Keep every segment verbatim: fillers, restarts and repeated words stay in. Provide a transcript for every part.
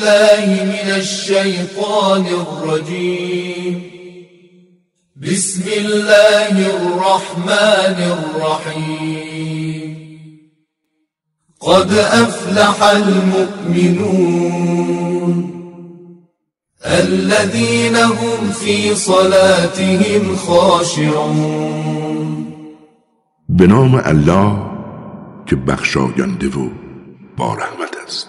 بالله من الشيطان الرجيم بسم الله الرحمن الرحيم قد أفلح المؤمنون الذين هم في صلاتهم خاشعون. به نام الله که بخشاینده و با رحمت است.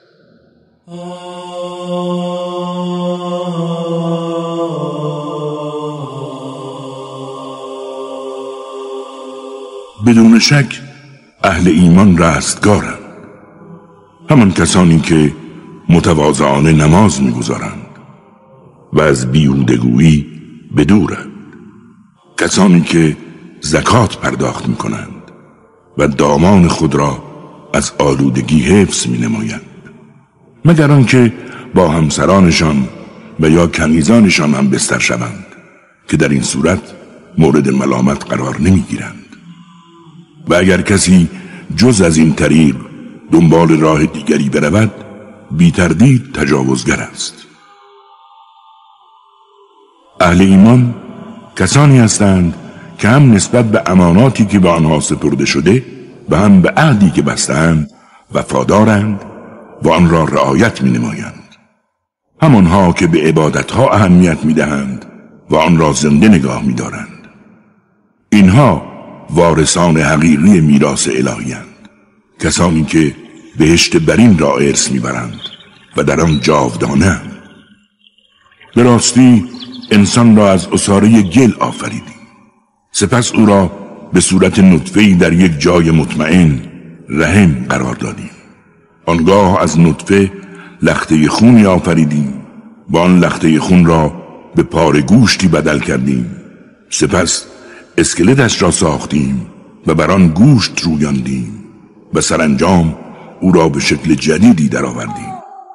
بدون شک اهل ایمان رستگارند، همان کسانی که متواضعانه نماز می‌گزارند و از بیهودگویی بدورند، کسانی که زکات پرداخت می‌کنند و دامان خود را از آلودگی حفظ می‌نمایند، مگر آنکه با همسرانشان و یا کنیزانشان هم بستر شوند که در این صورت مورد ملامت قرار نمی‌گیرند. و اگر کسی جز از این طریق دنبال راه دیگری برود بی تردید تجاوزگر است. اهل ایمان کسانی هستند که هم نسبت به اماناتی که به آنها سپرده شده و هم به عهدی که بستند وفادارند و آن را رعایت می نمایند. همانها که به عبادتها اهمیت می دهند و آن را زنده نگاه می دارند. اینها وارثان حقیقی میراث الهی‌اند، کسانی که بهشت برین را ارث میبرند و در آن جاودانه‌اند. به راستی انسان را از عصاره گل آفریدیم، سپس او را به صورت نطفه‌ای در یک جای مطمئن رحم قرار دادیم. آنگاه از نطفه لخته خونی آفریدیم و آن لخته خون را به پاره گوشتی بدل کردیم، سپس اسکلتش را ساختیم و بر آن گوشت رویاندیم و سرانجام او را به شکل جدیدی درآوردیم.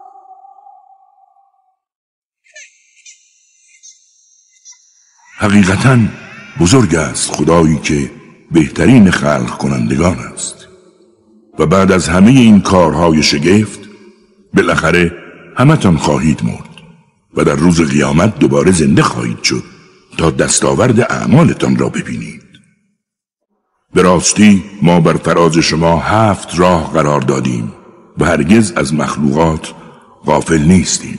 حقیقتاً بزرگ است خدایی که بهترین خلق کنندگان است و بعد از همه این کارهای شگفت بالاخره همتان خواهید مرد و در روز قیامت دوباره زنده خواهید شد تا دستاورد اعمالتان را ببینید. به راستی ما بر فراز شما هفت راه قرار دادیم و هرگز از مخلوقات غافل نیستیم.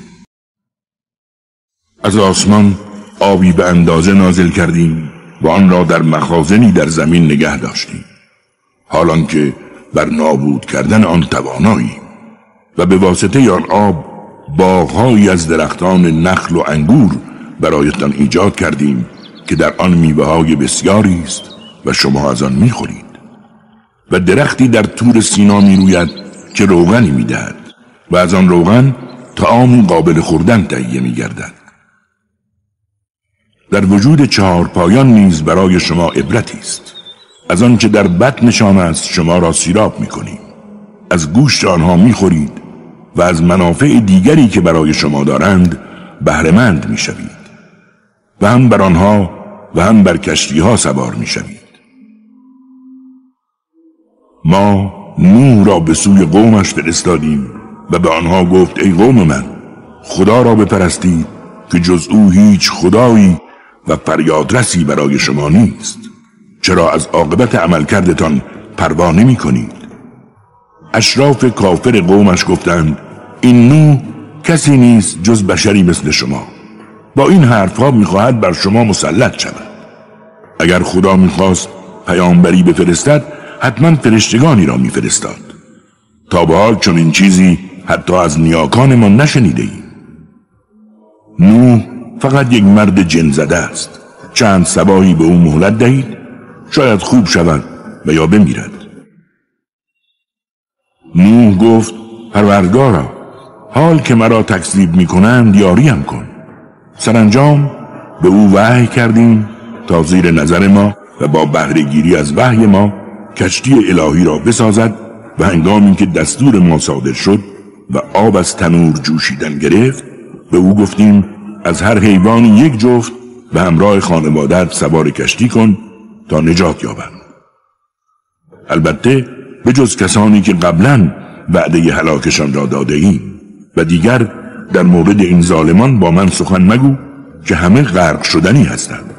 از آسمان آبی به اندازه نازل کردیم و آن را در مخازنی در زمین نگه داشتیم، حالان که بر نابود کردن آن تواناییم و به واسطه آن آب باغ‌هایی از درختان نخل و انگور برایتان ایجاد کردیم که در آن میوه‌های بسیاری است و شما از آن می‌خورید. و درختی در طور سینا می‌روید که روغنی می‌دهد و از آن روغن طعامی قابل خوردن تهیه می‌گردد. در وجود چهار پایان نیز برای شما عبرتی است. از آن که در بطنشان است شما را سیراب می‌کنیم، از گوشت آنها می‌خورید و از منافع دیگری که برای شما دارند بهره‌مند می‌شوید و هم بر آنها و هم بر کشتی‌ها سوار می‌شوید. ما نوح را به سوی قومش فرستادیم و به آنها گفت ای قوم من، خدا را بپرستید که جز او هیچ خدایی و فریادرسی برای شما نیست. چرا از عاقبت عملکردتان پروا نمی‌کنید؟ اشراف کافر قومش گفتند این نوح کسی نیست جز بشری مثل شما، با این حرفها می‌خواهد بر شما مسلط شود. اگر خدا می‌خواست پیامبری بفرستد حتما فرشتگانی را می‌فرستاد. تا به حال چون این چیزی حتی از نیاکان ما نشنیده ایم. نوح فقط یک مرد جن زده است. چند صباحی به او مهلت دهید، شاید خوب شود و یا بمیرد. نوح گفت پروردگارا، حال که مرا تکذیب می‌کنند یاریم کن. سرانجام به او وحی کردیم تا زیر نظر ما و با بهره‌گیری از وحی ما کشتی الهی را بسازد و هنگامی که دستور ما صادر شد و آب از تنور جوشیدن گرفت به او گفتیم از هر حیوانی یک جفت به همراه خانواده‌ات سوار کشتی کن تا نجات یابند. البته به جز کسانی که قبلا وعده هلاکشان را داده ایم و دیگر در مورد این ظالمان با من سخن مگو که همه غرق شدنی هستند.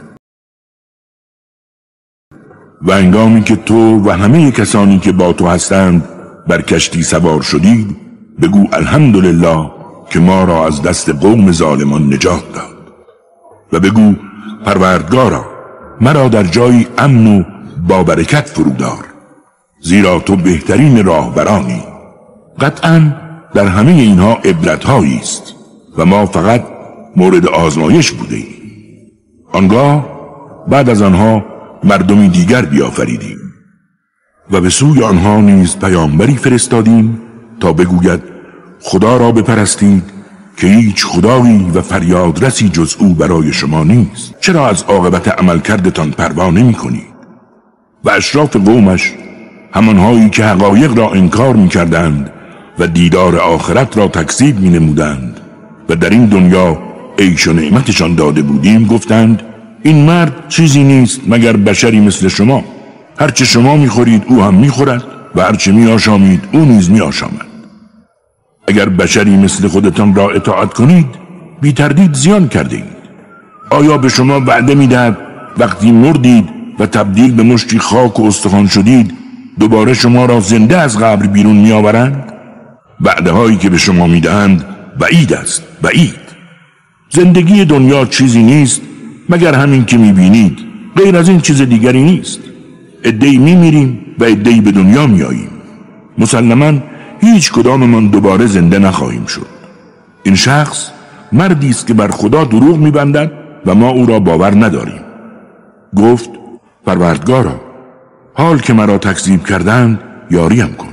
و هنگامی که تو و همه کسانی که با تو هستند بر کشتی سوار شدید، بگو الحمدلله که ما را از دست قوم ظالمان نجات داد. و بگو پروردگارا مرا در جایی امن و با برکت فرودار، زیرا تو بهترین راهبرانی. قطعاً در همه اینها عبرت‌هایی است و ما فقط مورد آزمایش بودیم. آنگاه بعد از آنها مردمی دیگر بیافریدیم و به سوی آنها نیز پیامبری فرستادیم تا بگوید خدا را بپرستید که هیچ خدایی و فریادرسی جز او برای شما نیست. چرا از عاقبت عملکردتان پروا نمی‌کنید؟ و اشراف قومش، همانهایی که حقایق را انکار می‌کردند و دیدار آخرت را تکذیب می‌نمودند و در این دنیا عیش و نعمتشان داده بودیم، گفتند این مرد چیزی نیست مگر بشری مثل شما. هرچه شما می‌خورید او هم می‌خورد و هرچه می‌آشامید او نیز می‌آشامد. اگر بشری مثل خودتان را اطاعت کنید بی تردید زیان کردید. آیا به شما وعده می‌دهد وقتی مردید و تبدیل به مشتی خاک و استخوان شدید دوباره شما را زنده از قبر بیرون می‌آورند؟ وعده هایی که به شما می‌دهند بعید است، بعید. زندگی دنیا چیزی نیست مگر همین که می‌بینید، غیر از این چیز دیگری نیست. عده‌ای می‌میریم و عده‌ای به دنیا می‌آییم. مسلماً هیچ کداممان دوباره زنده نخواهیم شد. این شخص مردی است که بر خدا دروغ می‌بندد و ما او را باور نداریم. گفت پروردگارا حال که مرا تکذیب کردند یاریم کن.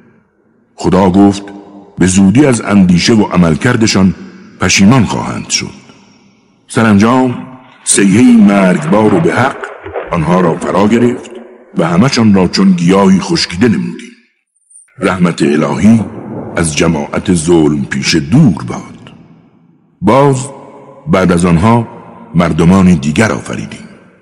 خدا گفت به زودی از اندیشه و عملکردشان پشیمان خواهند شد. سرانجام صیحه‌ای مرگبار و به حق آنها را فرا گرفت و همشان را چون گیاهی خشکیده نمودیم. رحمت الهی از جماعت ظلم پیش دور باد. باز بعد از آنها مردمان دیگر آفریدیم.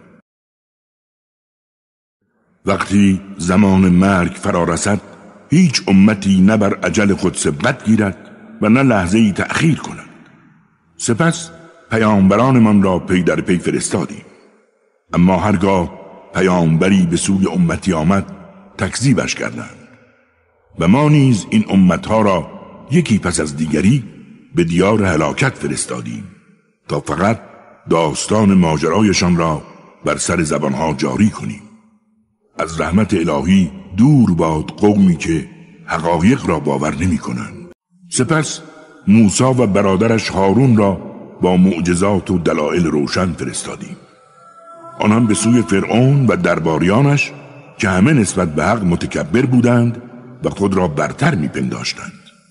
وقتی زمان مرگ فرا رسد هیچ امتی نه بر اجل خود سبقت گیرد و نه لحظه‌ای تأخیر کند. سپس پیامبرانمان را پی در پی فرستادیم، اما هرگاه پیامبری به سوی امتی آمد تکذیبش کردند و ما نیز این امتها را یکی پس از دیگری به دیار هلاکت فرستادیم تا فقط داستان ماجرایشان را بر سر زبانها جاری کنیم. از رحمت الهی دور باد قومی که حقایق را باور نمی کنند. سپس موسی و برادرش هارون را با معجزات و دلائل روشن فرستادیم. آنان به سوی فرعون و درباریانش که همه نسبت به حق متکبر بودند و خود را برتر می پنداشتند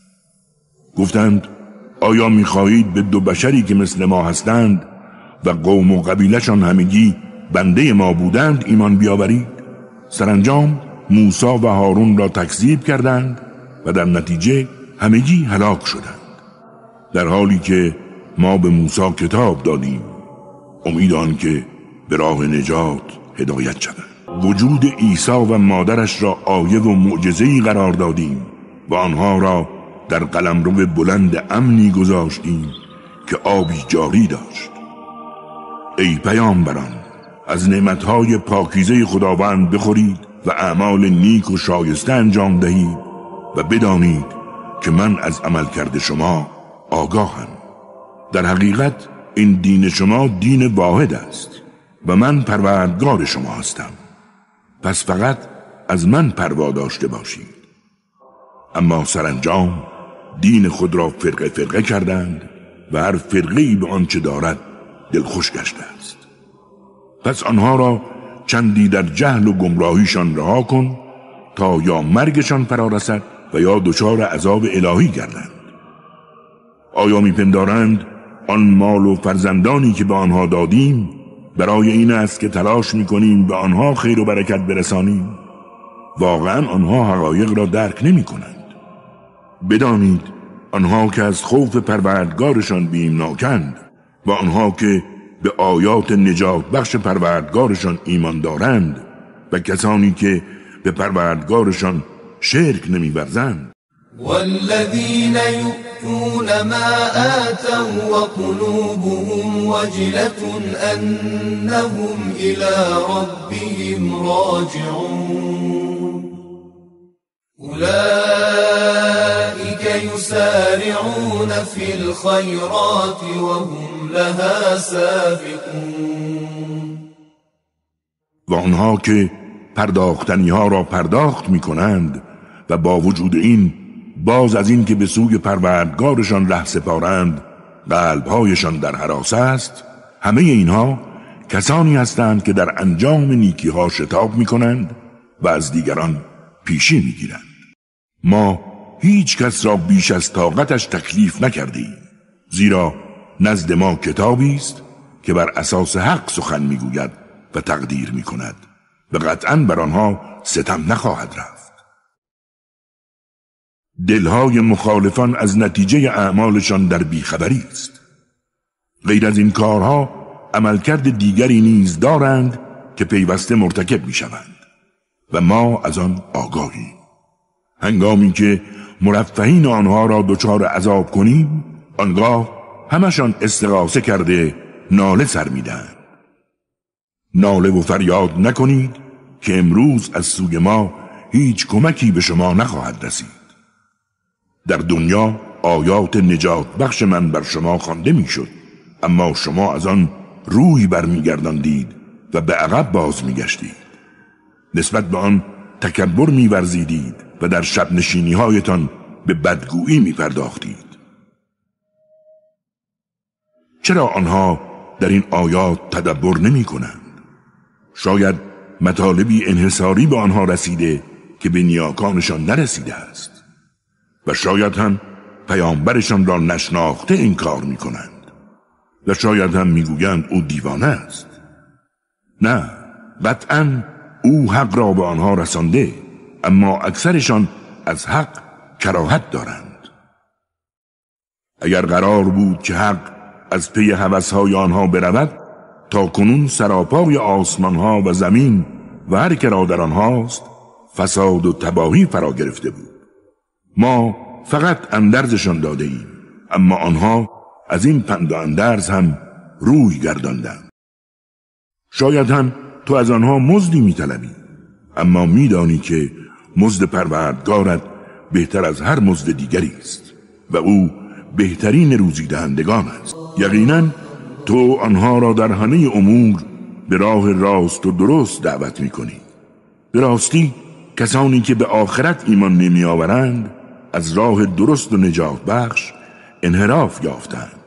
گفتند آیا می خواهید به دو بشری که مثل ما هستند و قوم و قبیلشان همگی بنده ما بودند ایمان بیاورید؟ سرانجام موسی و هارون را تکذیب کردند و در نتیجه همگی هلاک شدند، در حالی که ما به موسی کتاب دادیم امید آن که به راه نجات هدایت شود. وجود عیسی و مادرش را آیه و معجزه‌ای قرار دادیم و آنها را در قلمرو بلند امنی گذاشتیم که آبی جاری داشت. ای پیامبران، از نعمتهای پاکیزه خداوند بخورید و اعمال نیک و شایسته انجام دهید و بدانید که من از عمل کرده شما آگاهم. در حقیقت این دین شما دین واحد است و من پروردگار شما هستم، پس فقط از من پروا داشته باشید. اما سرانجام دین خود را فرقه فرقه کردند و هر فرقه‌ای به آنچه دارد دلخوش گشته است. پس آنها را چندی در جهل و گمراهیشان رها کن تا یا مرگشان فرا رسد و یا دچار عذاب الهی گردند. آیا میپندارند آن مال و فرزندانی که به آنها دادیم برای این است که تلاش میکنیم به آنها خیر و برکت برسانیم؟ واقعا آنها حقایق را درک نمی کنند. بدانید آنها که از خوف پروردگارشان بیمناکند و آنها که به آیات نجات بخش پروردگارشان ایمان دارند و کسانی که به پروردگارشان شرک نمی ورزند. والذین یؤمنون يؤتون ما آتوا وقلوبهم وجلة أنهم إلى ربهم راجعون أولئك يسارعون في الخيرات وهم لها سابقون. و آنها که پرداختنی ها را پرداخت می کنند و با وجود این باز از این که به سوی پروردگارشان ره سپارند قلبهایشان در هراس است، همه اینها کسانی هستند که در انجام نیکی ها شتاب می کنند و از دیگران پیشی می گیرند. ما هیچ کس را بیش از طاقتش تکلیف نکردیم، زیرا نزد ما کتابی است که بر اساس حق سخن می گوید و تقدیر می کند و قطعاً بر آنها ستم نخواهد رفت. دلهای مخالفان از نتیجه اعمالشان در بیخبری است. غیر از این کارها عملکرد دیگری نیز دارند که پیوسته مرتکب می شوند و ما از آن آگاهیم. هنگامی که مرفهین آنها را دچار عذاب کنیم، آنگاه همشان استغاثه کرده ناله سر می دهند. ناله و فریاد نکنید که امروز از سوی ما هیچ کمکی به شما نخواهد رسید. در دنیا آیات نجات بخش من بر شما خوانده میشد، اما شما از آن روی برمیگرداندید و به عقب باز میگشتید. نسبت به آن تکبر میورزیدید و در شب نشینی هایتان به بدگویی میپرداختید. چرا آنها در این آیات تدبر نمی کنند؟ شاید مطالبی انحصاری به آنها رسیده که به نیاکانشان نرسیده است و شاید هم پیامبرشان را نشناخته این کار می کنند و شاید هم می گویند او دیوانه است. نه، قطعاً او حق را به آنها رسانده، اما اکثرشان از حق کراهت دارند. اگر قرار بود که حق از پی هوس‌های آنها برود، تا کنون سراپای آسمانها و زمین و هر که را در آنهاست فساد و تباهی فرا گرفته بود. ما فقط اندرزشان داده ایم، اما آنها از این پند و اندرز هم روی گرداندند. شاید هم تو از آنها مزدی می‌طلبی، اما می‌دانی که مزد پروردگارت بهتر از هر مزد دیگری است و او بهترین روزی دهندگان است. یقیناً تو آنها را در همه امور به راه راست و درست دعوت می‌کنی. به راستی کسانی که به آخرت ایمان نمی آورند از راه درست و نجات بخش انحراف یافتند.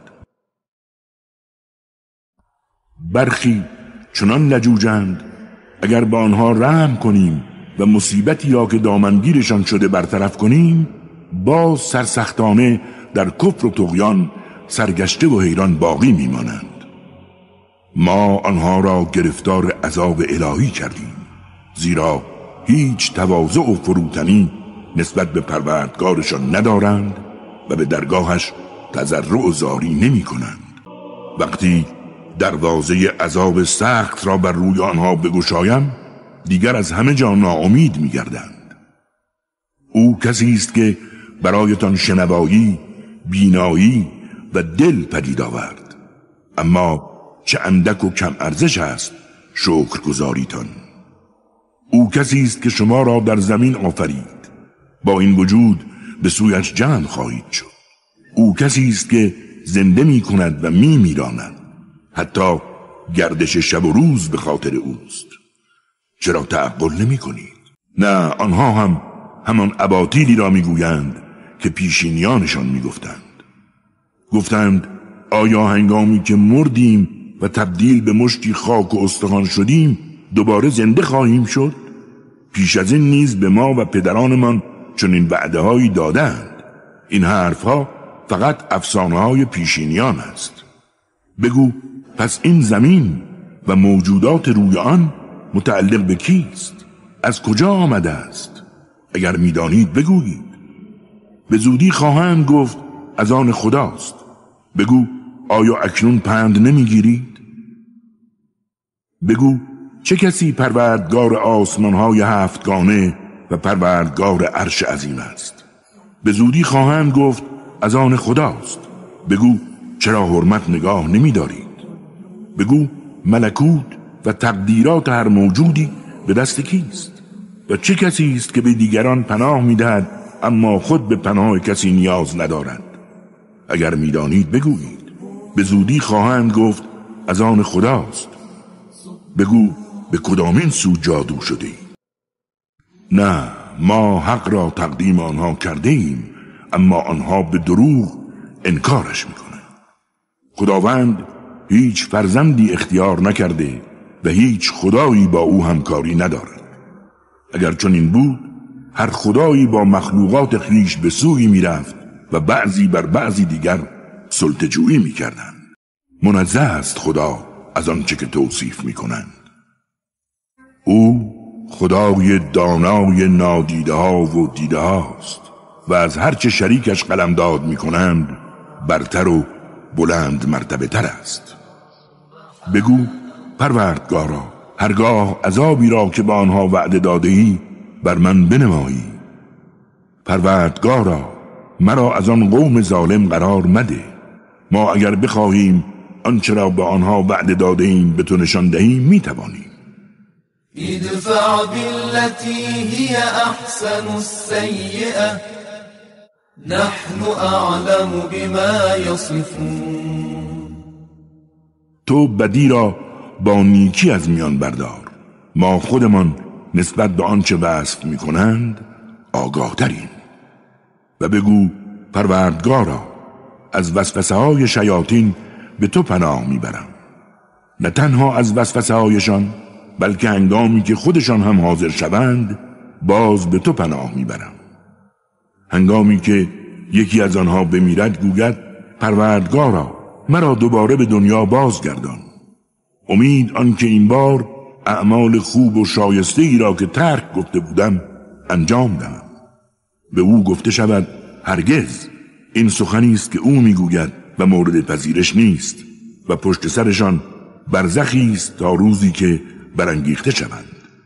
برخی چنان لجوجند اگر به آنها رحم کنیم و مصیبتی را که دامنگیرشان شده برطرف کنیم، باز سرسختانه در کفر و طغیان سرگشته و حیران باقی میمانند. ما آنها را گرفتار عذاب الهی کردیم، زیرا هیچ تواضع و فروتنی نسبت به پروردگارشان ندارند و به درگاهش تضرع و زاری نمی کنند. وقتی دروازه عذاب سخت را بر روی آنها بگشایم، دیگر از همه جا ناامید می گردند. او کسی است که برایتان شنوایی، بینایی و دل پدید آورد، اما چه اندک و کم ارزش است شکرگزاریتان. او کسی است که شما را در زمین آفرید، با این وجود به سویش جمع خواهید شد. او کسی است که زنده می کند و می میراند، حتی گردش شب و روز به خاطر اوست. چرا تعقل نمی کنید؟ نه، آنها هم همان اباطیلی را می گویند که پیشینیانشان می گفتند. گفتند آیا هنگامی که مردیم و تبدیل به مشتی خاک و استخوان شدیم دوباره زنده خواهیم شد؟ پیش از این نیز به ما و پدرانمان چنین وعده هایی دادند. این حرف ها فقط افسانه های پیشینیان است. بگو پس این زمین و موجودات روی آن متعلق به کیست؟ از کجا آمده است؟ اگر میدانید بگویید. به زودی خواهند گفت از آن خداست. بگو آیا اکنون پند نمیگیرید؟ بگو چه کسی پروردگار آسمان‌های هفتگانه و پروردگار عرش عظیم است؟ به زودی خواهند گفت از آن خداست. بگو چرا حرمت نگاه نمی دارید؟ بگو ملکوت و تقدیرات هر موجودی به دست کیست؟ و چه کسی است که به دیگران پناه می دهد اما خود به پناه کسی نیاز ندارد؟ اگر می دانید بگویید. به زودی خواهند گفت از آن خداست. بگو به کدامین سو جادو شده ای؟ نه، ما حق را تقدیم آنها کرده ایم، اما آنها به دروغ انکارش میکنند. خداوند هیچ فرزندی اختیار نکرده و هیچ خدایی با او همکاری ندارد. اگر چنین بود هر خدایی با مخلوقات خویش به سوی میرفت و بعضی بر بعضی دیگر سلطه‌جویی میکردند. منزه است خدا از آنچه که توصیف میکنند. او خدای دانای نادیده ها و دیده هاست و از هرچه شریکش قلمداد میکنند برتر و بلند مرتبه تر است. بگو پروردگارا، هرگاه عذابی را که به آنها وعده داده ای بر من بنمایی. پروردگارا، مرا از آن قوم ظالم قرار مده. ما اگر بخواهیم آنچه را به آنها وعده داده ایم به تو نشان دهیم میتوانیم. ادفع بالتي هي احسن السيئة نحن اعلم بما يصفون. تو بدی را با نیکی از میان بردار، ما خودمان نسبت به آنچه وصف میکنند آگاه تریم. و بگو پروردگارا، از وسوسه های شیاطین به تو پناه میبرم. نه تنها از وسوسه هایشان بلکه هنگامی که خودشان هم حاضر شوند باز به تو پناه میبرم. هنگامی که یکی از آنها بمیرد گوید پروردگارا، مرا دوباره به دنیا بازگردان. امید آنکه این بار اعمال خوب و شایسته ای را که ترک گفته بودم انجام دهم. به او گفته شود هرگز، این سخنی است که او میگوید و مورد پذیرش نیست و پشت سرشان برزخی است تا روزی که برانگیخته شوند.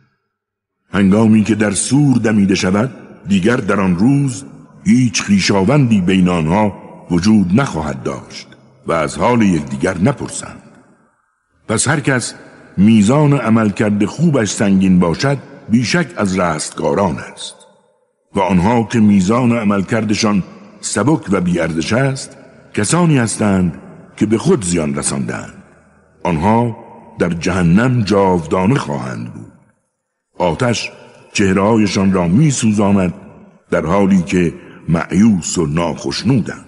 هنگامی که در سور دمیده شود دیگر در آن روز هیچ خویشاوندی بین آنها وجود نخواهد داشت و از حال یکدیگر نپرسند. پس هر کس میزان عملکرد خوبش سنگین باشد بیشک از رستگاران است و آنها که میزان عملکردشان سبک و بی‌ارزش است کسانی هستند که به خود زیان رساندند. آنها در جهنم جاودانه خواهند بود. آتش چهرهایشان را می سوزاند در حالی که مایوس و ناخشنودند.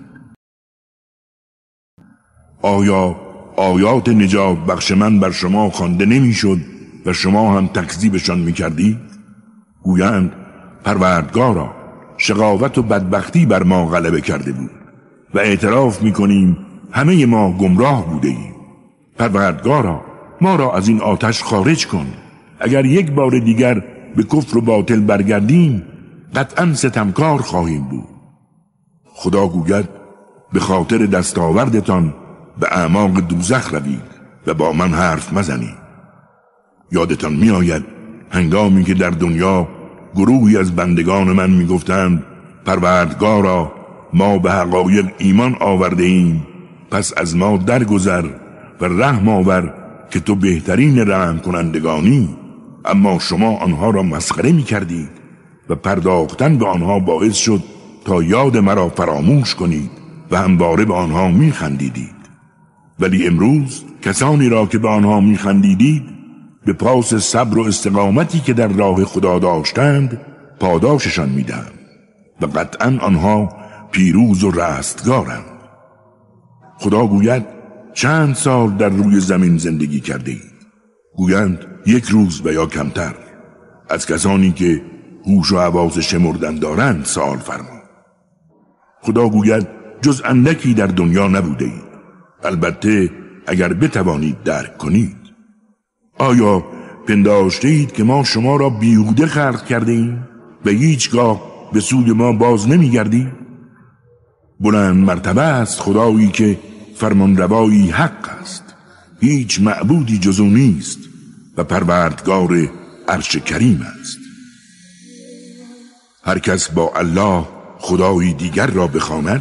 آیا آیات نجات بخش من بر شما خوانده نمی شد و شما هم تکذیبشان می کردی؟ گویند پروردگارا، شقاوت و بدبختی بر ما غلبه کرده بود و اعتراف می کنیم همه ما گمراه بوده ایم. پروردگارا، ما را از این آتش خارج کن. اگر یک بار دیگر به کفر و باطل برگردیم قطعا ستمکار خواهیم بود. خدا گوید به خاطر دستاوردتان به اعماق دوزخ روید و با من حرف مزنید. یادتان می آید هنگامی که در دنیا گروهی از بندگان من می گفتند پروردگارا، ما به حقایق ایمان آورده ایم، پس از ما درگذر و رحم آور که تو بهترین رحم کنندگانی. اما شما آنها را مسخره می کردید و پرداختن به آنها باعث شد تا یاد مرا فراموش کنید و همواره به آنها می خندیدید. ولی امروز کسانی را که به آنها می خندیدید به پاس صبر و استقامتی که در راه خدا داشتند پاداششان می دهم و قطعا آنها پیروز و رستگارند. خدا گوید چند سال در روی زمین زندگی کرده اید؟ گویند یک روز و یا کمتر. از کسانی که هوش و حواس شمردن دارند سوال فرما. خدا گوید جز اندکی در دنیا نبوده اید، البته اگر بتوانید درک کنید. آیا پنداشته اید که ما شما را بیهوده خلق کرده ایم و هیچگاه به سوی ما باز نمی گردید؟ بلند مرتبه است خدایی که فرمانروایی حق است، هیچ معبودی جز او نیست و پروردگار عرش کریم است. هر کس با الله خدایی دیگر را بخواند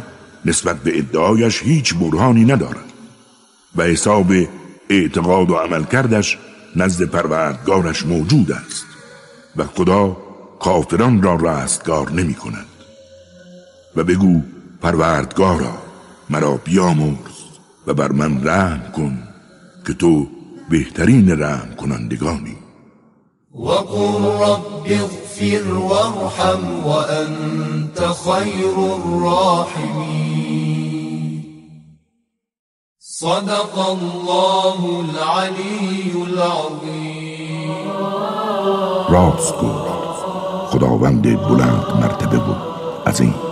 نسبت به ادعایش هیچ برهانی ندارد و حساب اعتقاد و عمل کردش نزد پروردگارش موجود است و خدا کافران را رستگار نمی کند. و بگو پروردگارا مرا بیامرز و بر من رحم کن که تو بهترین رحم کنندگانی. وقل رب اغفر وارحم وأنت خير الراحمين. صدق الله العلی العظیم. راست گفت خداوند بلند مرتبه و عظیم.